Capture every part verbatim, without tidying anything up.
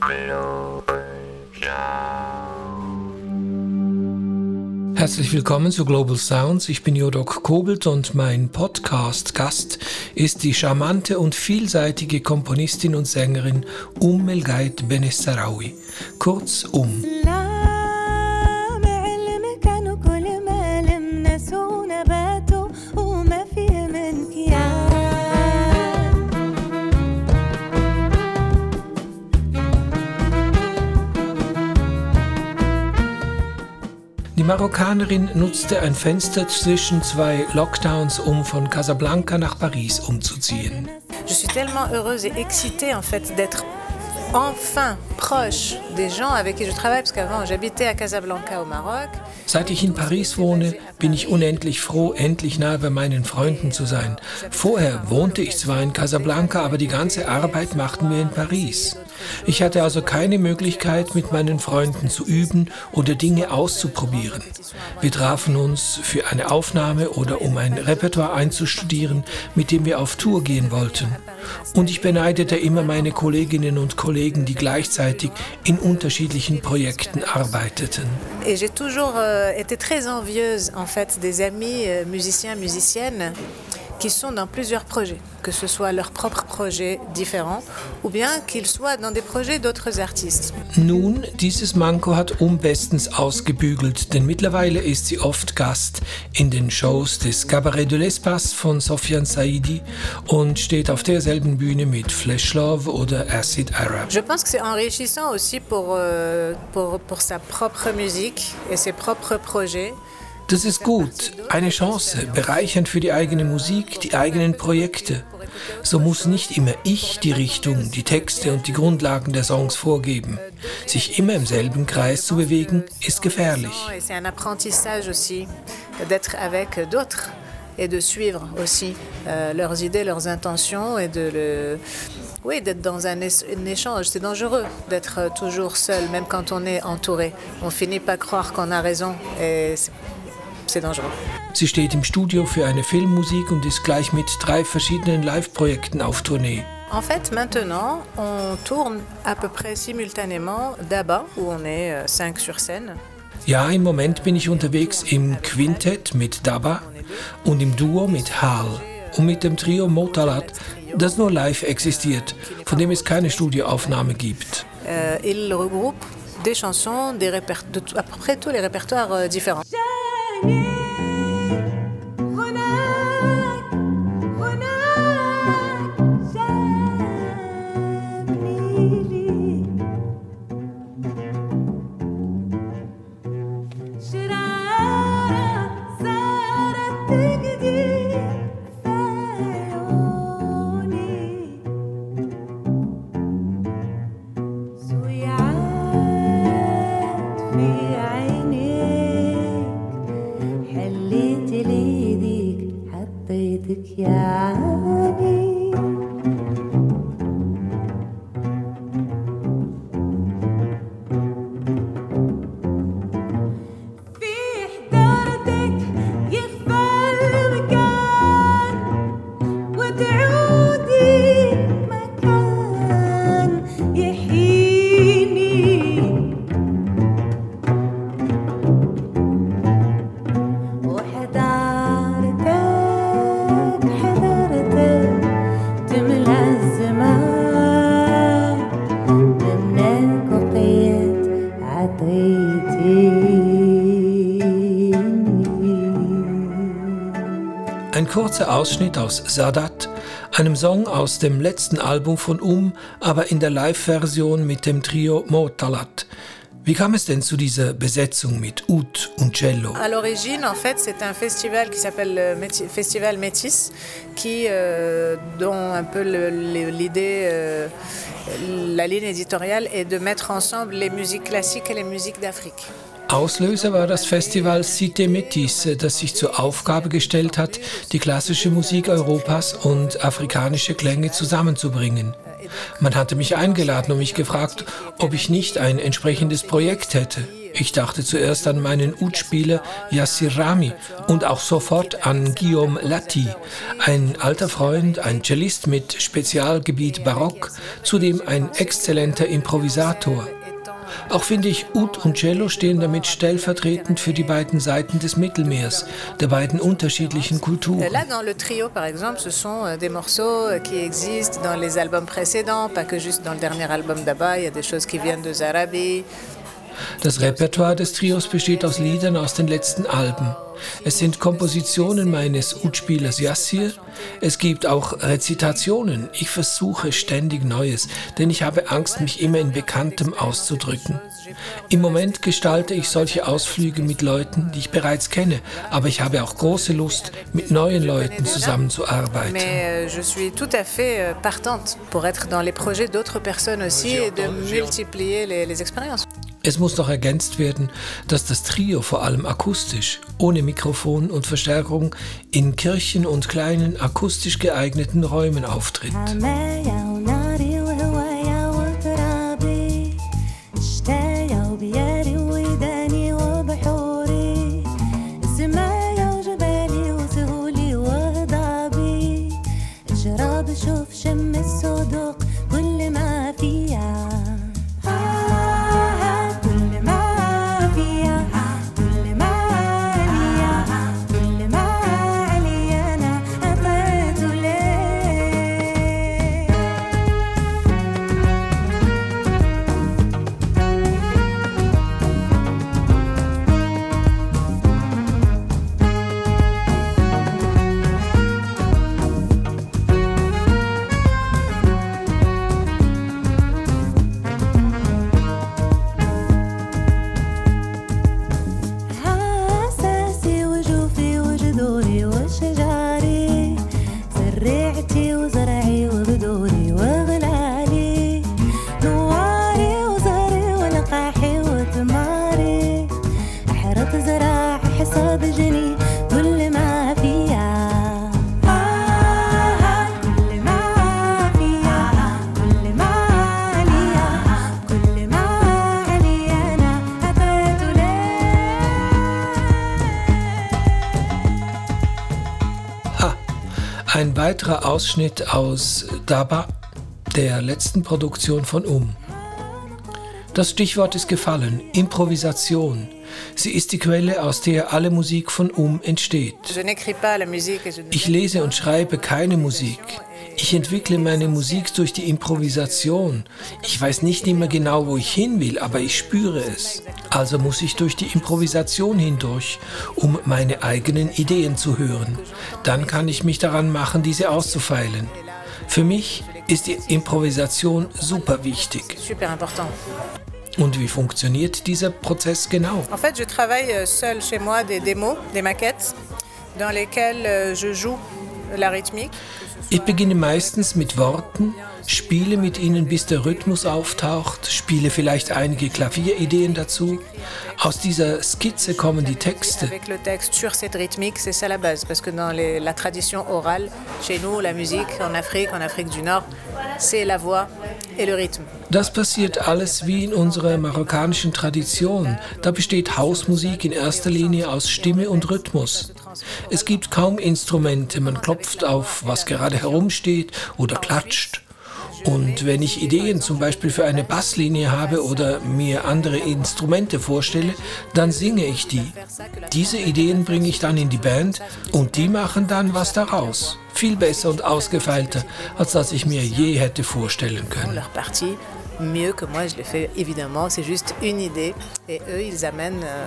Herzlich willkommen zu Global Sounds. Ich bin Jodok Kobelt und mein Podcast-Gast ist die charmante und vielseitige Komponistin und Sängerin Umm El-Ghaid Benessaraoui, kurz Umm. Die Marokkanerin nutzte ein Fenster zwischen zwei Lockdowns, um von Casablanca nach Paris umzuziehen. Je suis tellement heureuse et excitée en fait d'être enfin proche des gens avec qui je travaille, parce qu'avant j'habitais à Casablanca au Maroc. Seit ich in Paris wohne, bin ich unendlich froh, endlich nahe bei meinen Freunden zu sein. Vorher wohnte ich zwar in Casablanca, aber die ganze Arbeit machten wir in Paris. Ich hatte also keine Möglichkeit, mit meinen Freunden zu üben oder Dinge auszuprobieren. Wir trafen uns für eine Aufnahme oder um ein Repertoire einzustudieren, mit dem wir auf Tour gehen wollten. Und ich beneidete immer meine Kolleginnen und Kollegen, die gleichzeitig in unterschiedlichen Projekten arbeiteten. Et j'ai toujours euh, été très envieuse en fait des amis euh, musiciens, musiciennes qui sont dans plusieurs projets, que ce soit leurs propres projets différents ou bien qu'ils soient dans des projets d'autres artistes. Nun, dieses Manko hat Umm bestens ausgebügelt, denn mittlerweile ist sie oft Gast in den Shows des Cabaret de l'Espace von Sofiane Saidi und steht auf derselben Bühne mit Flesh Love oder Acid Arab. Je pense que c'est enrichissant aussi pour, euh, pour, pour sa propre musique et ses propres projets. Das ist gut, eine Chance, bereichernd für die eigene Musik, die eigenen Projekte. So muss nicht immer ich die Richtung, die Texte und die Grundlagen der Songs vorgeben. Sich immer im selben Kreis zu bewegen, ist gefährlich. C'est un apprentissage aussi d'être avec d'autres et de suivre aussi euh, leurs idées, leurs intentions et de le Oui, d'être dans un, é- un échange, c'est dangereux d'être toujours seul, même quand on est entouré. On finit par croire qu'on a raison et c'est C'est dangereux. Sie steht im Studio für eine Filmmusik und ist gleich mit drei verschiedenen Live-Projekten auf Tournee. En fait, maintenant, on tourne à peu près simultanément d'Abba, où on est euh, cinq sur scène. Ja, im Moment bin ich unterwegs im Quintett mit Daba und im Duo mit Hal und mit dem Trio Motalat, das nur live existiert, von dem es keine Studioaufnahme gibt. Euh, il regroupe des chansons des réper- de t- à peu près tous les répertoires euh, différents. Ein kurzer Ausschnitt aus Sadat, einem Song aus dem letzten Album von Umm, aber in der Live-Version mit dem Trio Motalat. Wie kam es denn zu dieser Besetzung mit Oud und Cello? À l'origine, en fait, c'est un festival qui s'appelle le Métis- Festival Métis, qui, euh, dont un peu le- le- l'idée, euh, la ligne éditoriale est de mettre ensemble les musiques classiques et les musiques d'Afrique. Auslöser war das Festival Cité Métis, das sich zur Aufgabe gestellt hat, die klassische Musik Europas und afrikanische Klänge zusammenzubringen. Man hatte mich eingeladen und mich gefragt, ob ich nicht ein entsprechendes Projekt hätte. Ich dachte zuerst an meinen Oud-Spieler Yassir Rami und auch sofort an Guillaume Latti, ein alter Freund, ein Cellist mit Spezialgebiet Barock, zudem ein exzellenter Improvisator. Auch finde ich, Oud und Cello stehen damit stellvertretend für die beiden Seiten des Mittelmeers, der beiden unterschiedlichen Kulturen. Là, dans le trio, par exemple, ce sont des morceaux qui existent dans les albums précédents, pas que juste dans le dernier album d'Abba, il y a des choses qui viennent de Zarabi. Das Repertoire des Trios besteht aus Liedern aus den letzten Alben. Es sind Kompositionen meines Oud-Spielers Yassir. Es gibt auch Rezitationen. Ich versuche ständig Neues, denn ich habe Angst, mich immer in Bekanntem auszudrücken. Im Moment gestalte ich solche Ausflüge mit Leuten, die ich bereits kenne, aber ich habe auch große Lust, mit neuen Leuten zusammenzuarbeiten. Mais je suis tout à fait partante pour être dans les projets d'autres personnes aussi et de multiplier les, les expériences. Es muss noch ergänzt werden, dass das Trio vor allem akustisch, ohne Mikrofon und Verstärkung, in Kirchen und kleinen akustisch geeigneten Räumen auftritt. Ein weiterer Ausschnitt aus Daba, der letzten Produktion von Um. Das Stichwort ist gefallen, Improvisation. Sie ist die Quelle, aus der alle Musik von Um entsteht. Ich lese und schreibe keine Musik. Ich entwickle meine Musik durch die Improvisation. Ich weiß nicht immer genau, wo ich hin will, aber ich spüre es. Also muss ich durch die Improvisation hindurch, um meine eigenen Ideen zu hören. Dann kann ich mich daran machen, diese auszufeilen. Für mich ist die Improvisation super wichtig. Und wie funktioniert dieser Prozess genau? En fait, je travaille seul chez moi des démos, des maquettes, dans lesquelles je joue la rythmique. Ich beginne meistens mit Worten, spiele mit ihnen, bis der Rhythmus auftaucht, spiele vielleicht einige Klavierideen dazu. Aus dieser Skizze kommen die Texte. Avec le texte sur cette rythmique, c'est ça la base, parce que dans les, la tradition orale, chez nous, la musique en Afrique, en Afrique du Nord, c'est la voix et le rythme. Das passiert alles wie in unserer marokkanischen Tradition. Da besteht Hausmusik in erster Linie aus Stimme und Rhythmus. Es gibt kaum Instrumente, man klopft auf, was gerade herumsteht oder klatscht. Und wenn ich Ideen zum Beispiel für eine Basslinie habe oder mir andere Instrumente vorstelle, dann singe ich die. Diese Ideen bringe ich dann in die Band und die machen dann was daraus. Viel besser und ausgefeilter, als das ich mir je hätte vorstellen können. Mieux que moi, je l'ai fait évidemment, c'est juste une idée et eux ils amènent euh,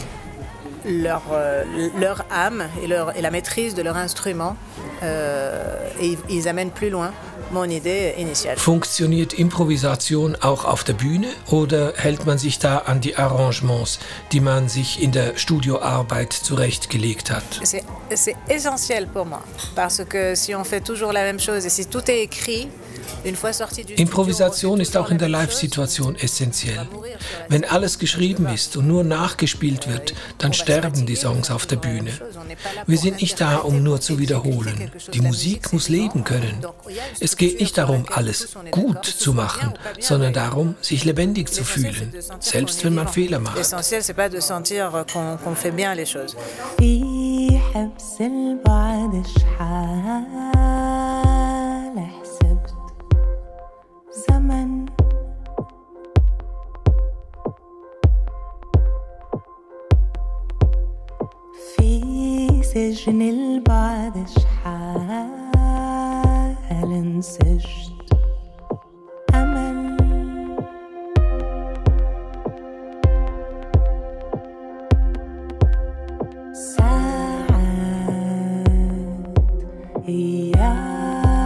leur, euh, leur âme et, leur, et la maîtrise de leur instrument euh, et ils, ils amènent plus loin mon idée initiale. Funktioniert Improvisation auch auf der Bühne oder hält man sich da an die Arrangements, die man sich in der Studioarbeit zurechtgelegt hat? C'est, c'est essentiel pour moi parce que si on fait toujours la même chose et si tout est écrit, Improvisation ist auch in der Live-Situation essentiell. Wenn alles geschrieben ist und nur nachgespielt wird, dann sterben die Songs auf der Bühne. Wir sind nicht da, um nur zu wiederholen. Die Musik muss leben können. Es geht nicht darum, alles gut zu machen, sondern darum, sich lebendig zu fühlen, selbst wenn man Fehler macht. زمن في سجن البعد شحال انسجت أمل ساعات أيام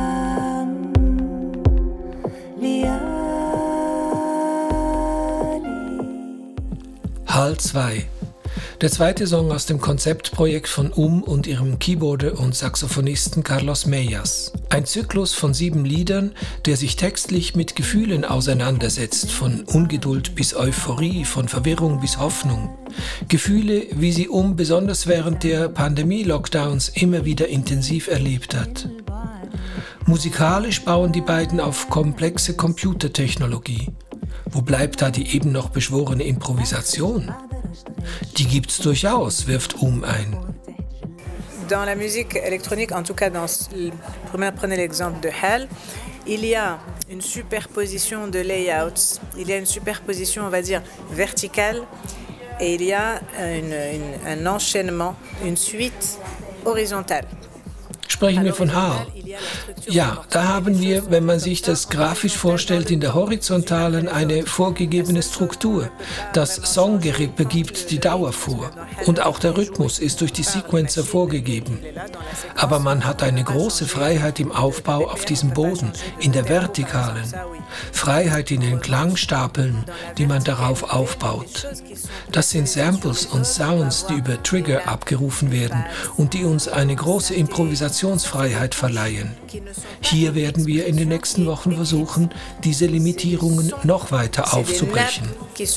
Hall zwei. Der zweite Song aus dem Konzeptprojekt von Um und ihrem Keyboarder und Saxophonisten Carlos Meillas. Ein Zyklus von sieben Liedern, der sich textlich mit Gefühlen auseinandersetzt, von Ungeduld bis Euphorie, von Verwirrung bis Hoffnung. Gefühle, wie sie Um besonders während der Pandemie-Lockdowns immer wieder intensiv erlebt hat. Musikalisch bauen die beiden auf komplexe Computertechnologie. Wo bleibt da die eben noch beschworene Improvisation? Die gibt's durchaus, wirft Um ein. Dans la musique électronique, en tout cas, dans, prenez l'exemple de Hall, il y a une superposition de layouts, il y a une superposition, on va dire, verticale, et il y a une, une, un enchaînement, une suite horizontale. Sprechen wir von Hall. Ja, da haben wir, wenn man sich das grafisch vorstellt, in der Horizontalen eine vorgegebene Struktur. Das Songgerippe gibt die Dauer vor. Und auch der Rhythmus ist durch die Sequencer vorgegeben. Aber man hat eine große Freiheit im Aufbau auf diesem Boden, in der Vertikalen. Freiheit in den Klangstapeln, die man darauf aufbaut. Das sind Samples und Sounds, die über Trigger abgerufen werden und die uns eine große Improvisationsfreiheit verleihen. Hier werden wir in den nächsten Wochen versuchen, diese Limitierungen noch weiter aufzubrechen.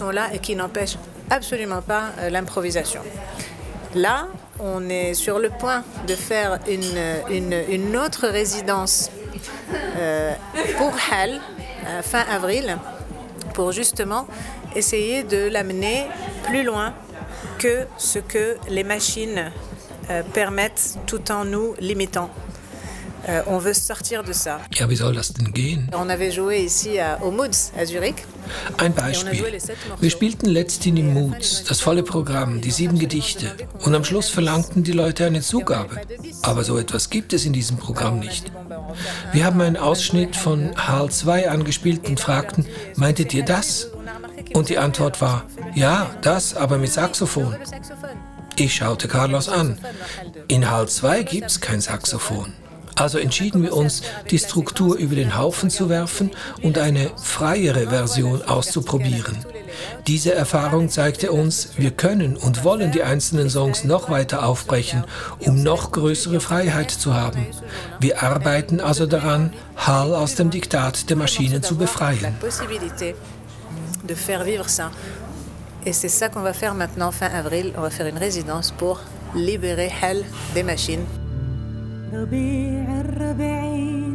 Là, on est sur le point de faire une, une, une autre résidence euh, pour Hall, euh, fin avril, pour justement essayer de l'amener plus loin que ce que les machines euh, permettent tout en nous limitant. Euh, on veut sortir de ça. Ja, wie soll das denn gehen? On avait joué ici à, au Moods à Zurich. Ein Beispiel. Wir spielten letzthin im Moods, das volle Programm, die sieben Gedichte. Und am Schluss verlangten die Leute eine Zugabe. Aber so etwas gibt es in diesem Programm nicht. Wir haben einen Ausschnitt von Hall zwei angespielt und fragten, meintet ihr das? Und die Antwort war, ja, das, aber mit Saxophon. Ich schaute Carlos an. In Hall zwei gibt's kein Saxophon. Also entschieden wir uns, die Struktur über den Haufen zu werfen und eine freiere Version auszuprobieren. Diese Erfahrung zeigte uns, wir können und wollen die einzelnen Songs noch weiter aufbrechen, um noch größere Freiheit zu haben. Wir arbeiten also daran, Hall aus dem Diktat der Maschinen zu befreien. De faire vivre ça. Et c'est ça qu'on va faire maintenant, fin avril. On va faire une résidence pour libérer Hall des machines. ربيع الربيعين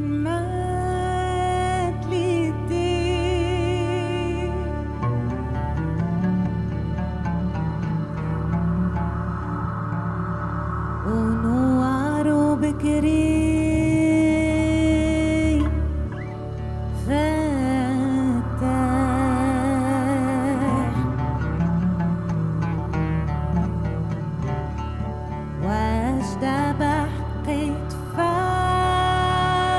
مات لي الدين ونوار بكري فاتح واشتبه قيت فاتح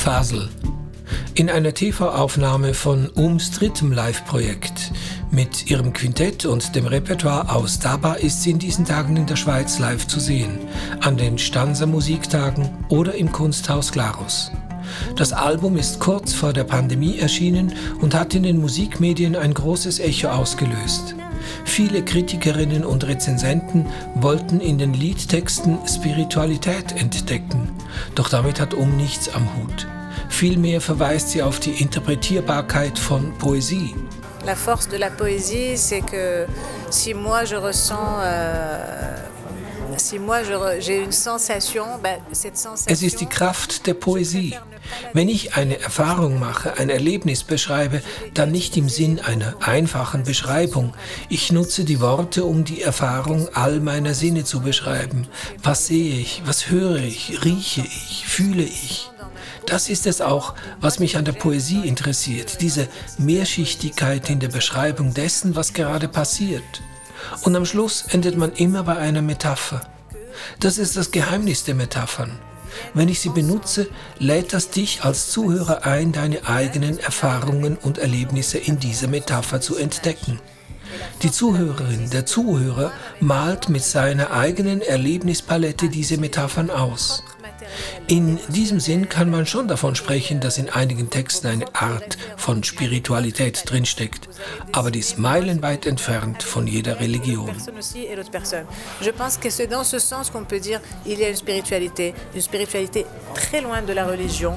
Fasel. In einer T V-Aufnahme von Ums drittem Live-Projekt mit ihrem Quintett und dem Repertoire aus Daba ist sie in diesen Tagen in der Schweiz live zu sehen, an den Stanzer Musiktagen oder im Kunsthaus Glarus. Das Album ist kurz vor der Pandemie erschienen und hat in den Musikmedien ein großes Echo ausgelöst. Viele Kritikerinnen und Rezensenten wollten in den Liedtexten Spiritualität entdecken, doch damit hat Um nichts am Hut. Vielmehr verweist sie auf die Interpretierbarkeit von Poesie. La force de la poésie, c'est que si moi je ressens, euh, si moi je, j'ai une sensation, ben, cette sensation. Es ist die Kraft der Poesie. Wenn ich eine Erfahrung mache, ein Erlebnis beschreibe, dann nicht im Sinn einer einfachen Beschreibung. Ich nutze die Worte, um die Erfahrung all meiner Sinne zu beschreiben. Was sehe ich, was höre ich, rieche ich, fühle ich? Das ist es auch, was mich an der Poesie interessiert, diese Mehrschichtigkeit in der Beschreibung dessen, was gerade passiert. Und am Schluss endet man immer bei einer Metapher. Das ist das Geheimnis der Metaphern. Wenn ich sie benutze, lädt das dich als Zuhörer ein, deine eigenen Erfahrungen und Erlebnisse in dieser Metapher zu entdecken. Die Zuhörerin, der Zuhörer malt mit seiner eigenen Erlebnispalette diese Metaphern aus. In diesem Sinn kann man schon davon sprechen, dass in einigen Texten eine Art von Spiritualität drinsteckt, aber die ist meilenweit entfernt von jeder Religion. Je pense que c'est dans ce sens qu'on peut dire il y a une spiritualité, une spiritualité très loin de la religion.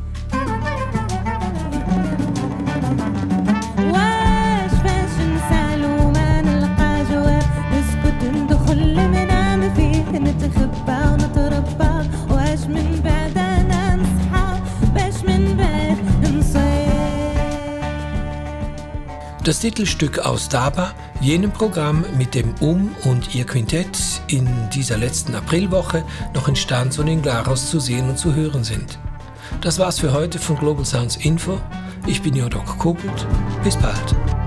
Das Titelstück aus Daba, jenem Programm, mit dem Um und ihr Quintett in dieser letzten Aprilwoche noch in Stanz und in Glarus zu sehen und zu hören sind. Das war's für heute von Global Sounds Info. Ich bin Jodok Kopelt. Bis bald.